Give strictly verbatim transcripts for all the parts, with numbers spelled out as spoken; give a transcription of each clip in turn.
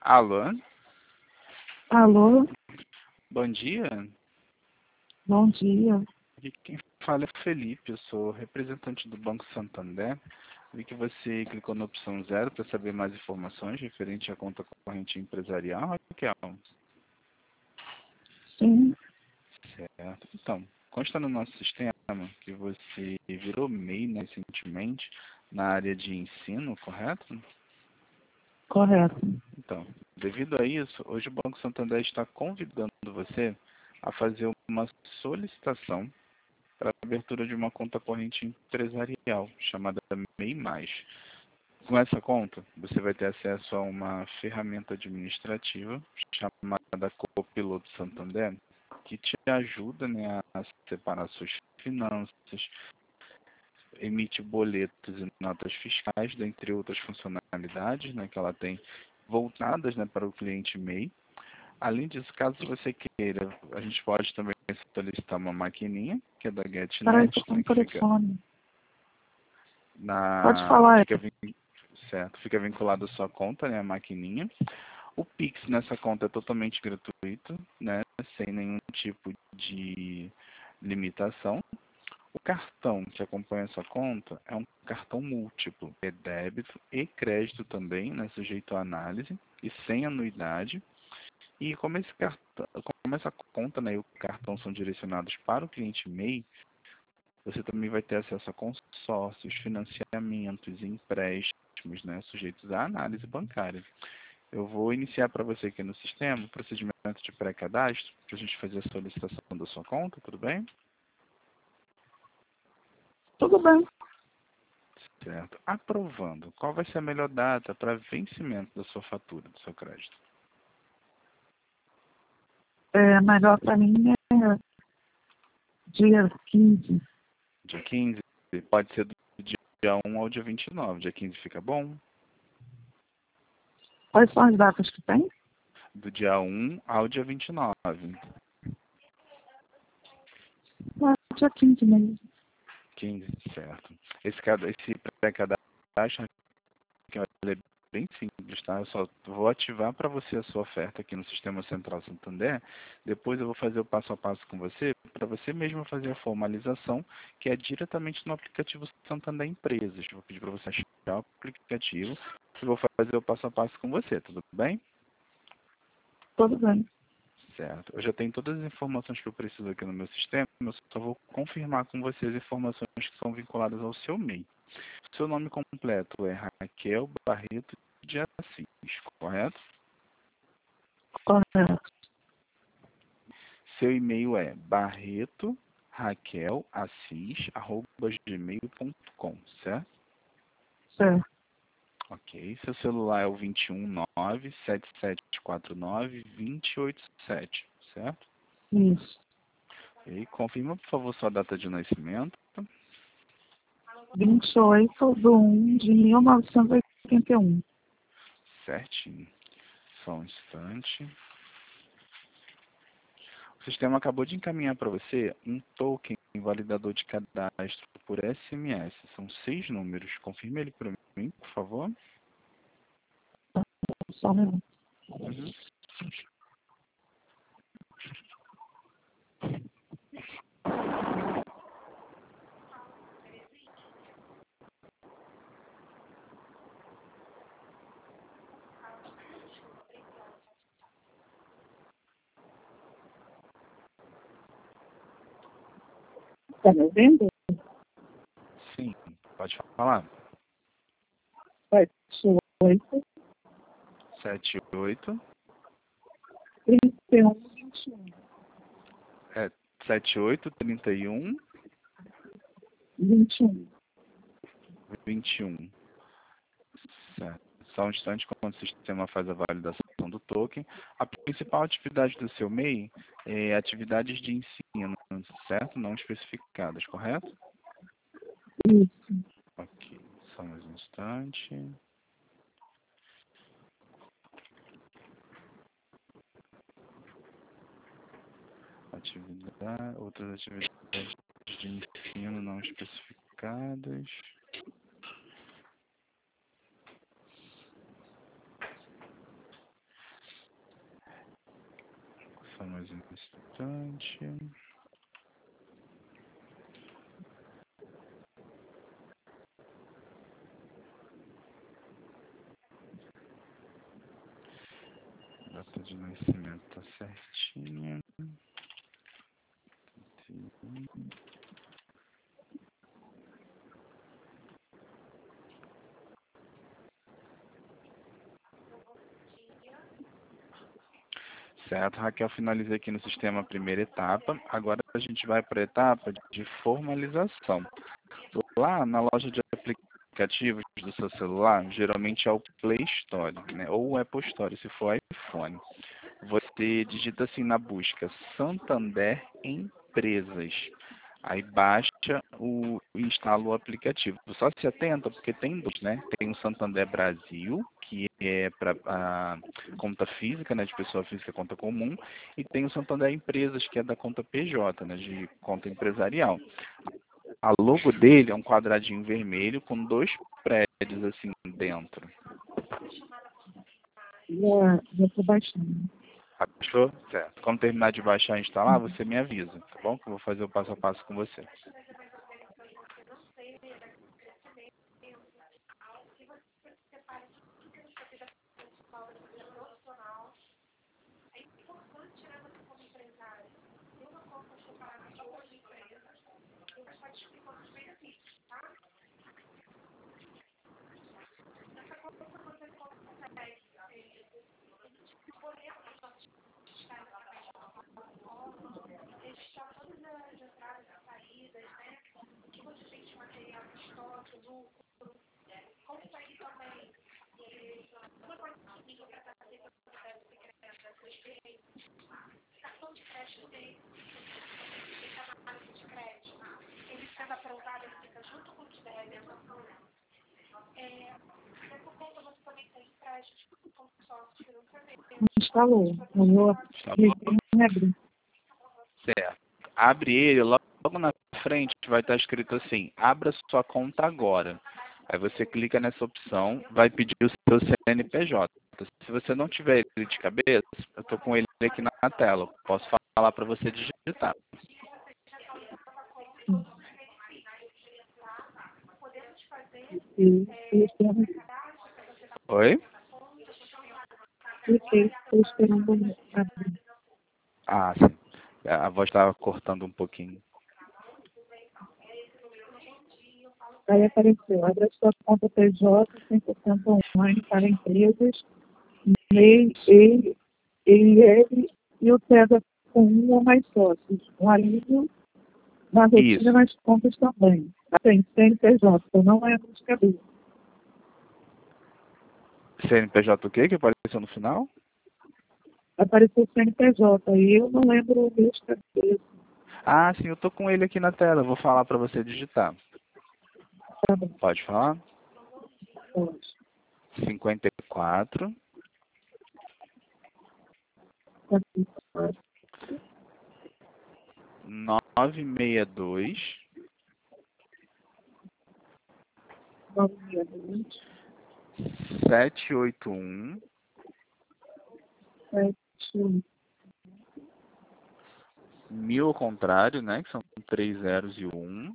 Alô, Alô, bom dia. bom dia. Aqui quem fala é o Felipe, eu sou representante do Banco Santander. Vi que você clicou na opção zero para saber mais informações referente à conta corrente empresarial, Raquel. Sim, Certo. Então, consta no nosso sistema que você virou M E I, né, recentemente na área de ensino, correto? correto. Então, devido a isso, hoje o Banco Santander está convidando você a fazer uma solicitação para a abertura de uma conta corrente empresarial, chamada M E I mais. Com essa conta, você vai ter acesso a uma ferramenta administrativa chamada Copiloto Santander, que te ajuda, né, a separar suas finanças, emite boletos e notas fiscais, dentre outras funcionalidades, né, que ela tem voltadas, né, para o cliente M E I. Além disso, caso você queira, a gente pode também solicitar uma maquininha, que é da Peraí, GetNet, tô com né, o que fica telefone. Pode na falar. fica, vin- certo, fica vinculado à sua conta, né, a maquininha. O Pix nessa conta é totalmente gratuito, né, sem nenhum tipo de limitação. O cartão que acompanha essa conta é um cartão múltiplo, é débito e crédito também, né, sujeito à análise e sem anuidade. E como esse cartão, como essa conta, né, e o cartão são direcionados para o cliente M E I, você também vai ter acesso a consórcios, financiamentos, empréstimos, né, sujeitos à análise bancária. Eu vou iniciar para você aqui no sistema o procedimento de pré-cadastro, para a gente fazer a solicitação da sua conta, tudo bem? Tudo bem. Certo. Aprovando, qual vai ser a melhor data para vencimento da sua fatura, do seu crédito? É, melhor para mim é dia quinze. Dia quinze? Pode ser do dia um ao dia vinte e nove. Dia quinze fica bom? Quais são as datas que tem? Do dia um ao dia vinte e nove. É, dia quinze mesmo. quinze, certo. Esse, cada- esse pré-cadastro ele é bem simples, tá? Eu só vou ativar para você a sua oferta aqui no Sistema Central Santander. Depois eu vou fazer o passo a passo com você, para você mesmo fazer a formalização, que é diretamente no aplicativo Santander Empresas. Vou pedir para você achar o aplicativo e vou fazer o passo a passo com você, tudo bem? Tudo bem. Certo. Eu já tenho todas as informações que eu preciso aqui no meu sistema, eu só vou confirmar com você as informações que são vinculadas ao seu M E I. Seu nome completo é Raquel Barreto de Assis, correto? Correto. Seu e-mail é barreto raquel assis arroba gmail ponto com, certo? Certo. Ok. Seu celular é o dois um nove, sete sete quatro nove, dois zero oito sete, certo? Isso. E confirma, por favor, sua data de nascimento. vinte e oito de um de mil novecentos e oitenta e um. Certinho. Só um instante. O sistema acabou de encaminhar para você um token validador de cadastro por S M S. São seis números. Confirme ele para mim, por favor. Só um minuto. Uhum. Está me ouvindo? Sim, pode falar. sete oito, Sete oito trinta e um, vinte e um. é sete oito trinta e um vinte e um. vinte e um. Certo. Só um instante quando o sistema faz a validação do token. A principal atividade do seu M E I é atividades de ensino, certo? Não especificadas, correto? Isso. Ok, só mais um instante. Atividade, outras atividades de ensino não especificadas. Mais um instante. Data de nascimento tá certinha. Certo, Raquel, finalizei aqui no sistema a primeira etapa. Agora a gente vai para a etapa de formalização. Lá na loja de aplicativos do seu celular, geralmente é o Play Store, né? Ou o Apple Store, se for iPhone. Você digita assim na busca Santander Empresas. Aí baixa o e instala o aplicativo. Só se atenta porque tem dois, né? Tem o Santander Brasil, que é para a conta física, né, de pessoa física, conta comum, e tem o Santander Empresas, que é da conta P J, né, de conta empresarial. A logo dele é um quadradinho vermelho com dois prédios assim dentro. Já, já estou baixando. Achou? Certo. Quando terminar de baixar e instalar, você me avisa, tá bom? Que eu vou fazer o passo a passo com você. Instalou. Eu Tá bom? cliquei em abrir. Certo. Abre ele, logo na frente vai estar escrito assim, abra sua conta agora. Aí você clica nessa opção, vai pedir o seu C N P J. Se você não tiver ele de cabeça, eu estou com ele aqui na tela. Posso falar para você digitar. E estou Oi? cliquei, estou esperando abrir. Ah, sim. A voz estava cortando um pouquinho. Aí apareceu, abra sua conta P J cem por cento online para empresas, M E I, E I L e o TEDA com um ou mais sócios. Um alívio na rotina Isso. nas contas também. Tem C N P J, eu não lembro de cabeça. C N P J o quê que apareceu no final? Apareceu C N P J e eu não lembro o meu de cabeça. Ah, sim, eu tô com ele aqui na tela. Eu vou falar para você digitar. Tá bom, Pode falar? pode. cinquenta e quatro, Tá aqui, pode. novecentos e sessenta e dois, Nove meia vinte, setecentos e oitenta e um, sete, mil ao contrário, né? Que são três zeros e um.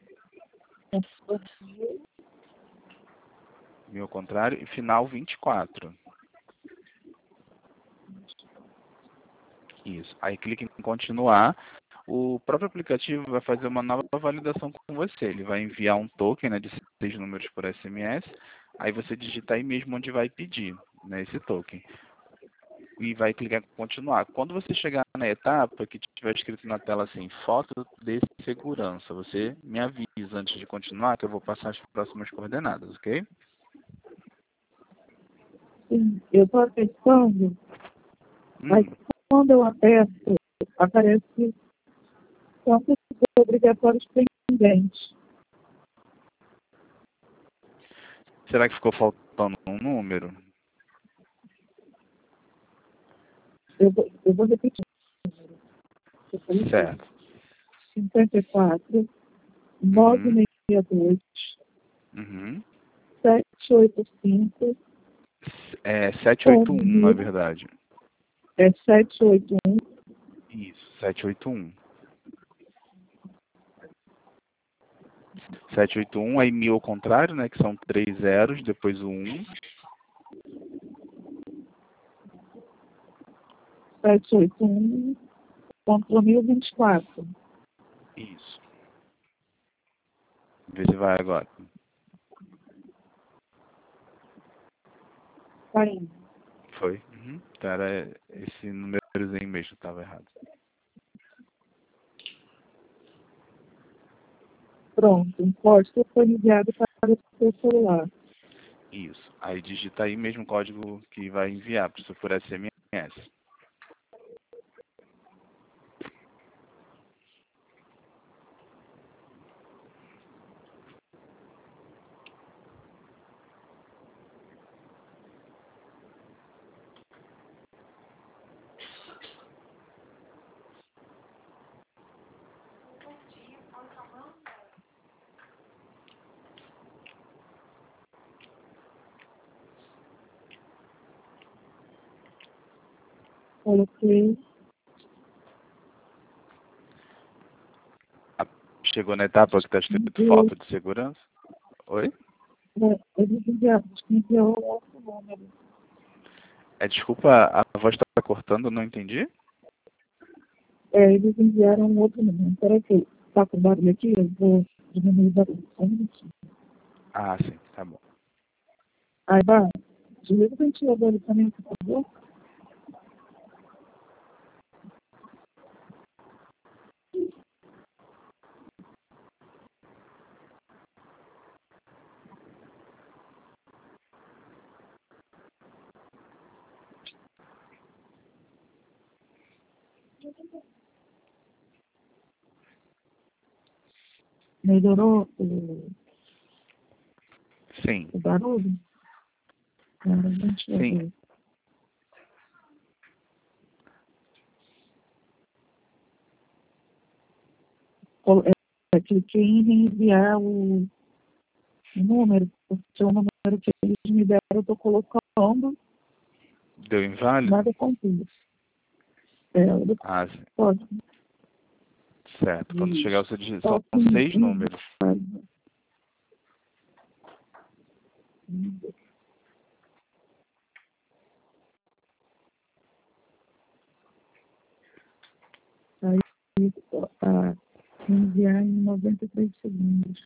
Mil ao contrário. E final vinte e quatro. Isso. Aí clique em continuar. O próprio aplicativo vai fazer uma nova validação com você. Ele vai enviar um token, né, de seis números por S M S. Aí você digita aí mesmo onde vai pedir, né, esse token. E vai clicar em continuar. Quando você chegar na etapa que tiver escrito na tela assim, foto de segurança, você me avisa antes de continuar que eu vou passar as próximas coordenadas, ok? sim, eu estou apertando, mas Hum, quando eu aperto, aparece campos obrigatórios pendentes. será que ficou faltando um número? Eu vou, eu vou repetir. Eu falei Certo. cinquenta e quatro, Uhum, novecentos e sessenta e dois, uhum. setecentos e oitenta e cinco, É setecentos e oitenta e um, na mil, verdade. é setecentos e oitenta e um, Isso, sete oito um. sete oito um, aí mil ao contrário, né? Que são três zeros, depois o um. sete oito um ponto mil e vinte e quatro. Isso. Vê se vai agora. Tá indo. Foi. Uhum. Então era esse númerozinho mesmo, estava errado. Pronto, o código foi enviado para o seu celular. Isso. Aí digita aí mesmo o código que vai enviar, se for S M S. Coloquei. Chegou na etapa que está escrito enviei, falta de segurança? Oi? né, Eles enviaram, enviou um outro número. É, desculpa, a voz está cortando, não entendi? É, eles enviaram um outro número. Espera que está com barulho aqui, eu vou diminuir o barulho. Só um minutinho. Ah, sim, tá bom. Aí, vai, desliga o ventilador ali também, por favor. Melhorou o, Sim, o barulho? Agora o sim. ventilador. Colo- é, cliquei em reenviar o, o número, porque o número que eles me deram eu estou colocando, Deu inválido? nada completo. É, eu Ah, sim. pode. Certo. Quando chegar você digita. Só São que seis números. aí a enviar em noventa e três segundos.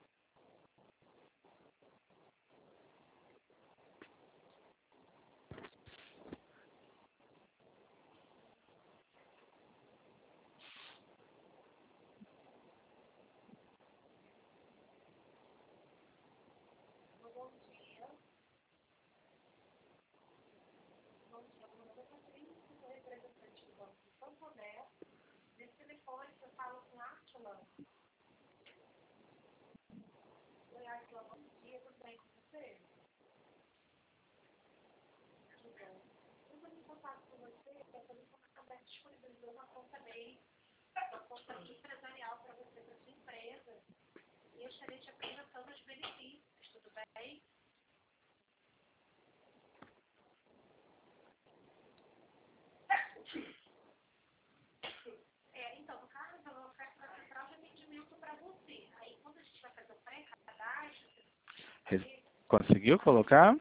Conseguiu colocar?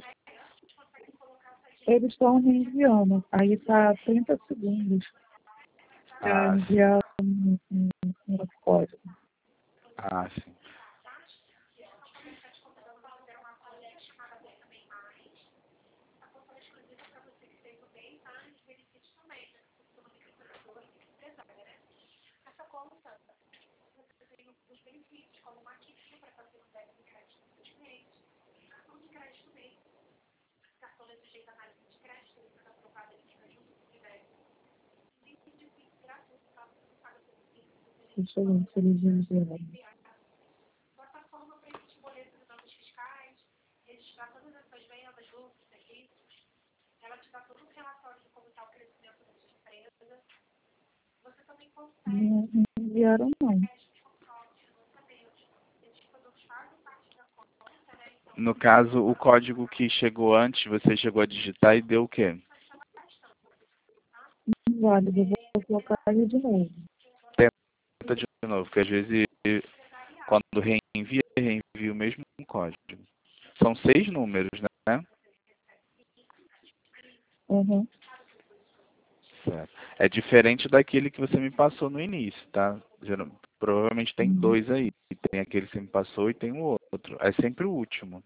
Eles estão reenviando. Aí está trinta segundos para Ah, sim. enviar um, um, um outro código. Ah, sim. Deixa eu ver se eles enviaram. Não enviaram, não. No caso, o código que chegou antes, você chegou a digitar e deu o quê? Inválido. colocar ele de novo. Tenta de novo, porque às vezes quando reenvia, reenvia o mesmo código. São seis números, né? Uhum. Certo. É diferente daquele que você me passou no início, tá? Geral- Provavelmente tem Uhum. dois aí. Tem aquele que você me passou e tem o outro. É sempre o último.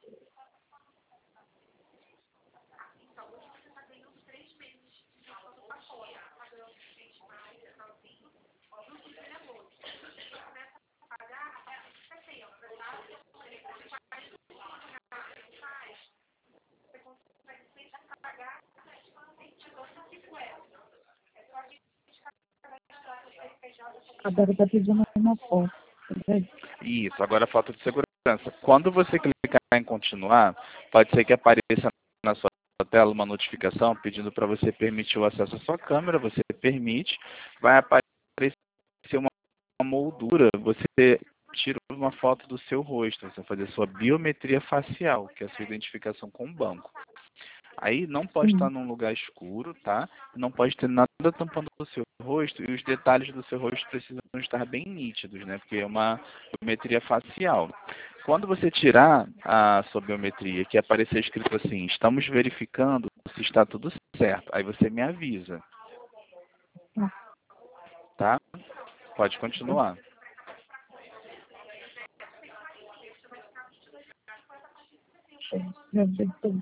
Agora está pedindo uma foto. Entendeu? Isso, agora falta de segurança. Quando você clicar em continuar, pode ser que apareça na sua tela uma notificação pedindo para você permitir o acesso à sua câmera. Você permite, vai aparecer uma moldura. Você tira uma foto do seu rosto, você vai fazer sua biometria facial, que é a sua identificação com o banco. Aí não pode Sim. estar num lugar escuro, tá? Não pode ter nada tampando o seu rosto e os detalhes do seu rosto precisam estar bem nítidos, né? Porque é uma biometria facial. Quando você tirar a sua biometria, que aparecer escrito assim, estamos verificando se está tudo certo, aí você me avisa, tá? Pode continuar. Já sei tudo.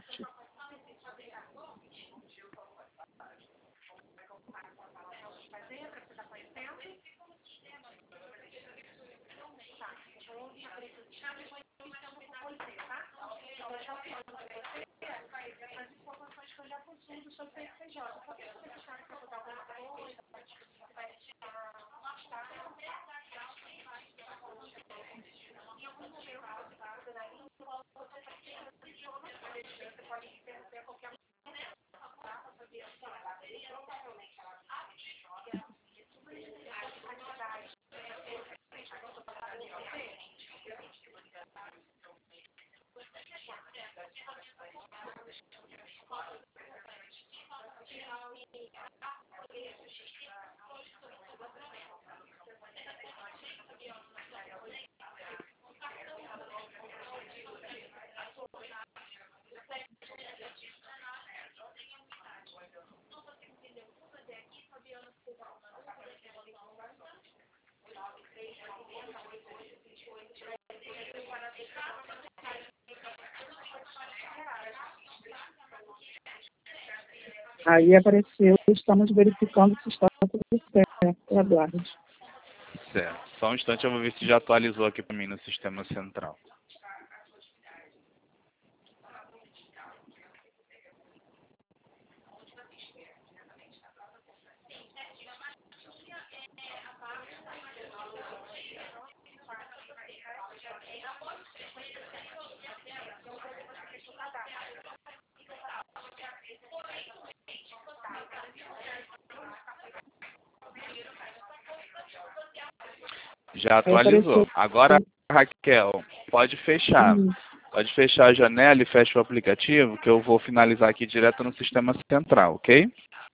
Aí apareceu, estamos verificando se está tudo certo. Aguarde. Certo. Só um instante, eu vou ver se já atualizou aqui para mim no sistema central. Já Aí apareceu. atualizou. Agora, Raquel, pode fechar. Hum. Pode fechar a janela e fecha o aplicativo, que eu vou finalizar aqui direto no sistema central, ok?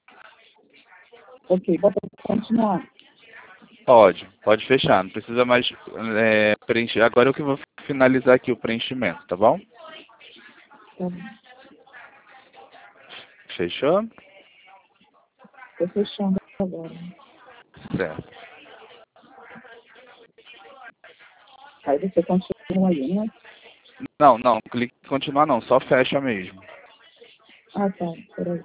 Ok, pode continuar. Pode, pode fechar. Não precisa mais é, preencher. Agora eu que vou finalizar aqui o preenchimento, tá bom? Tá bom. Fechou? Estou fechando agora. Certo. Aí você continua aí, né? Não, não, clique em continuar não, só fecha mesmo. Ah, tá. Peraí.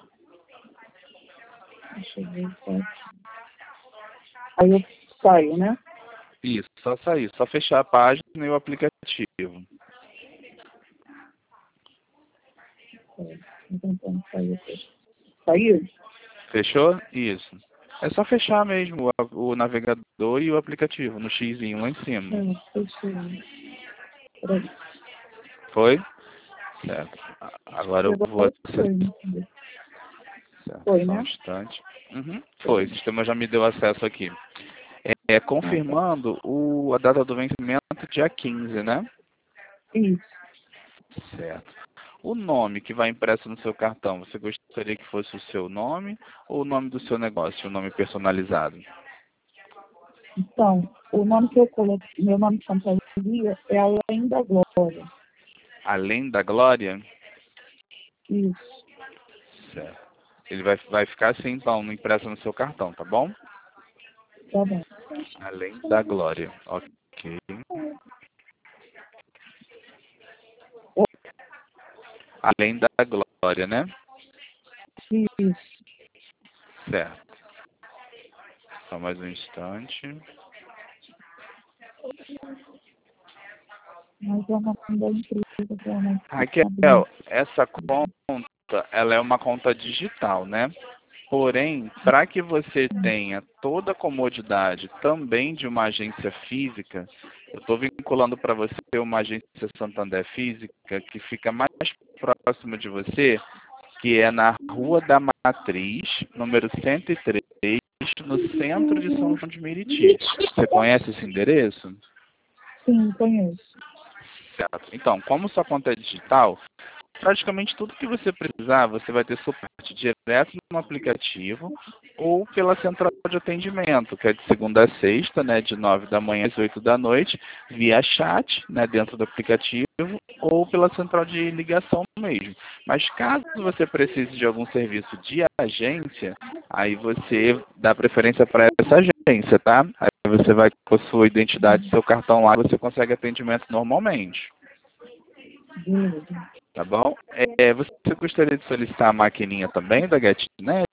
Deixa eu ver. Tá. Aí eu saio, né? Isso, só sair, só fechar a página e o aplicativo. Estou tentando sair aqui. Saiu? Fechou? Isso. É só fechar mesmo o, o navegador e o aplicativo no xizinho lá em cima. Não, fechei. Peraí. Foi? Certo. Agora eu vou acessar. Foi, né? Certo, Foi, só um né? instante. Uhum, foi, o sistema já me deu acesso aqui. É, confirmando o, a data do vencimento dia quinze, né? Isso. Certo. O nome que vai impresso no seu cartão, você gostaria que fosse o seu nome ou o nome do seu negócio, o nome personalizado? Então, o nome que eu coloquei, meu nome de fantasia é Além da Glória. Além da Glória? Isso, Certo. Ele vai, vai ficar assim, então, impresso no seu cartão, tá bom? tá bom. Além da Glória. Ok. Além da Glória, né? Isso, Certo. Só mais um instante. mas é uma da empresa que eu não Raquel, essa conta, ela é uma conta digital, né? Porém, para que você tenha toda a comodidade também de uma agência física, eu estou vinculando para você uma agência Santander física que fica mais próxima de você, que é na Rua da Matriz, número cento e três, no centro de São João de Meriti. Você conhece esse endereço? Sim, conheço. Certo. Então, como sua conta é digital, praticamente tudo que você precisar, você vai ter suporte direto no aplicativo ou pela central de atendimento, que é de segunda a sexta, né, de nove da manhã às oito da noite, via chat, né, dentro do aplicativo, ou pela central de ligação mesmo. Mas caso você precise de algum serviço de agência, aí você dá preferência para essa agência, tá? Aí você vai com a sua identidade, seu cartão lá, você consegue atendimento normalmente. Beleza. Tá bom? É, você gostaria de solicitar a maquininha também da GetNet?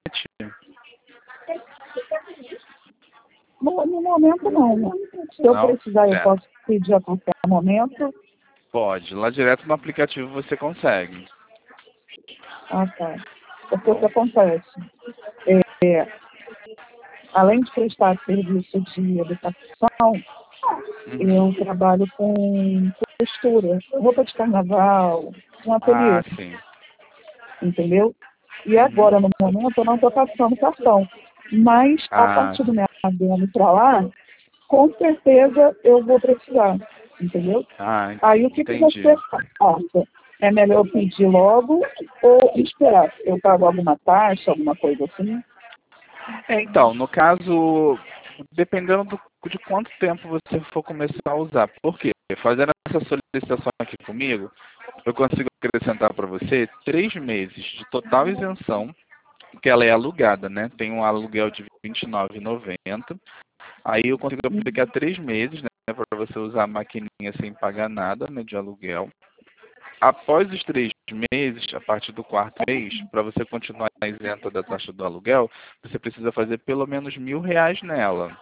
No, no momento, não. Né? Se eu Não? precisar, eu Certo. posso pedir a qualquer momento. Pode. Lá direto no aplicativo você consegue. Ah, tá. Tá Porque o que bom? acontece? É, além de prestar serviço de educação, Uhum. eu trabalho com costura, roupa de carnaval, um Ah, ateliê, sim. entendeu? E Uhum. agora, no momento, eu não estou passando cartão. Mas, a Ah, partir do meu adendo para lá, com certeza eu vou precisar, entendeu? ah, Aí, o que, que você entendi. acha? É melhor eu pedir logo ou esperar? Eu pago alguma taxa, alguma coisa assim? É, então, no caso, dependendo do, de quanto tempo você for começar a usar. Por quê? Fazendo essa solicitação aqui comigo, eu consigo acrescentar para você três meses de total isenção, porque ela é alugada, né? Tem um aluguel de vinte e nove reais e noventa centavos. Aí eu consigo aplicar três meses, né, para você usar a maquininha sem pagar nada, né, de aluguel. Após os três meses, a partir do quarto mês, para você continuar isenta da taxa do aluguel, você precisa fazer pelo menos mil reais nela,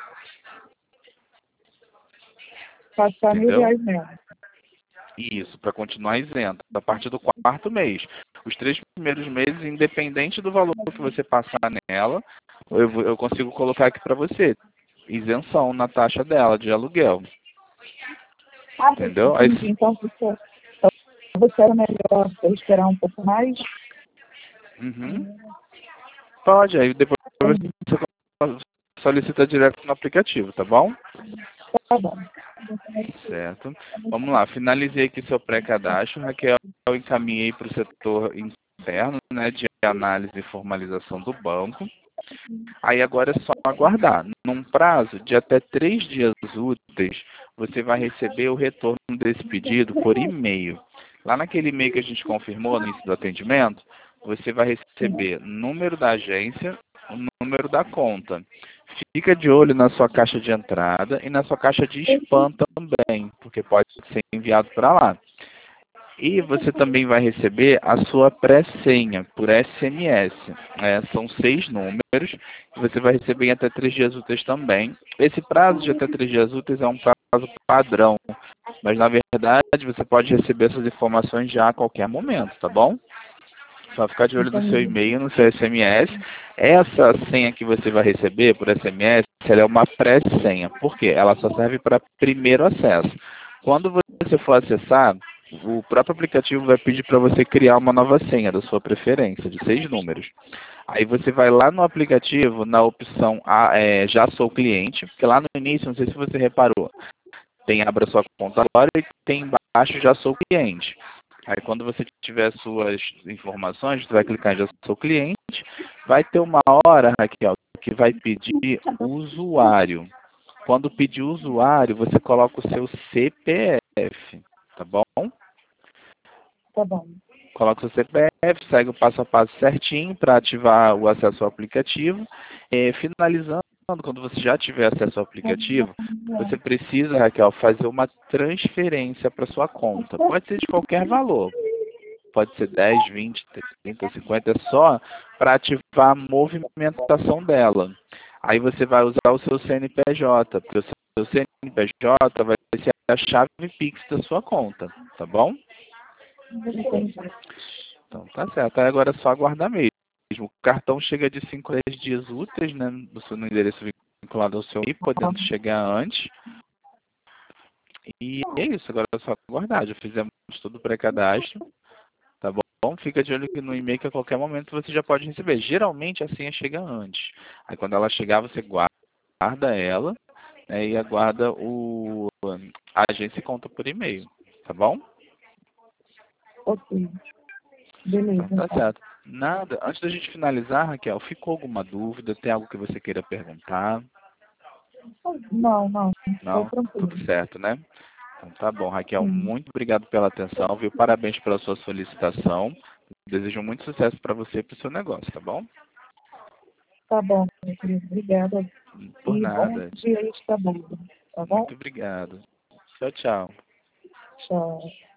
Passar mil entendeu? reais mesmo. Isso, para continuar isenta. A partir do quarto mês. Os três primeiros meses, independente do valor que você passar nela, eu, vou- eu consigo colocar aqui para você. Isenção na taxa dela de aluguel. Entendeu? Aí, Entendi. Então, você, você era melhor eu esperar um pouco mais? uhum, pode, aí depois Entendi. você solicita direto no aplicativo, tá bom? Tá bom. Certo. Vamos lá, finalizei aqui seu pré-cadastro, Raquel, eu encaminhei para o setor interno, né, de análise e formalização do banco. Aí agora é só aguardar. Num prazo de até três dias úteis, você vai receber o retorno desse pedido por e-mail. Lá naquele e-mail que a gente confirmou no início do atendimento, você vai Sim. receber número da agência, o número da conta. Fica de olho na sua caixa de entrada e na sua caixa de spam também, porque pode ser enviado para lá. E você também vai receber a sua pré-senha por S M S. É, são seis números e você vai receber em até três dias úteis também. Esse prazo de até três dias úteis é um prazo padrão, mas na verdade você pode receber essas informações já a qualquer momento, tá bom? Só ficar de olho no seu Entendi. e-mail, no seu S M S. Essa senha que você vai receber por S M S, ela é uma pré-senha. Por quê? Ela só serve para primeiro acesso. Quando você for acessar, o próprio aplicativo vai pedir para você criar uma nova senha da sua preferência, de seis números. Aí você vai lá no aplicativo, na opção ah, é, Já Sou Cliente, porque lá no início, não sei se você reparou, tem Abra Sua Conta Agora e tem embaixo Já Sou Cliente. Aí quando você tiver suas informações, você vai clicar em já sou cliente, vai ter uma hora, Raquel, que vai pedir o usuário. Quando pedir o usuário, você coloca o seu C P F, tá bom? Tá bom. Coloca o seu C P F, segue o passo a passo certinho para ativar o acesso ao aplicativo. E, finalizando, quando você já tiver acesso ao aplicativo, você precisa, Raquel, fazer uma transferência para sua conta. Pode ser de qualquer valor. Pode ser dez, vinte, trinta, cinquenta, é só para ativar a movimentação dela. Aí você vai usar o seu C N P J, porque o seu C N P J vai ser a chave Pix da sua conta, tá bom? Então tá certo. Aí agora é só aguardar mesmo. O cartão chega de cinco a dez dias úteis, né? No endereço vinculado ao seu I P, podendo chegar antes. E é isso, agora é só aguardar. Já fizemos todo o pré-cadastro. Tá bom? Fica de olho que no e-mail que a qualquer momento você já pode receber. Geralmente a senha chega antes. Aí quando ela chegar, você guarda ela, né, e aguarda o, a agência e conta por e-mail. Tá bom? Ok. Beleza. Então tá Então. certo. Nada. Antes da gente finalizar, Raquel, ficou alguma dúvida? Tem algo que você queira perguntar? Não, não. Estou Não? tranquilo. Tudo certo, né? Então tá bom, Raquel. Sim. Muito obrigado pela atenção, viu? Parabéns pela sua solicitação. Desejo muito sucesso para você e para o seu negócio, tá bom? Tá bom, meu querido. Obrigada. Por E bom nada. dia aí de trabalho. Tá bom? Muito obrigado. Tchau, tchau. Tchau.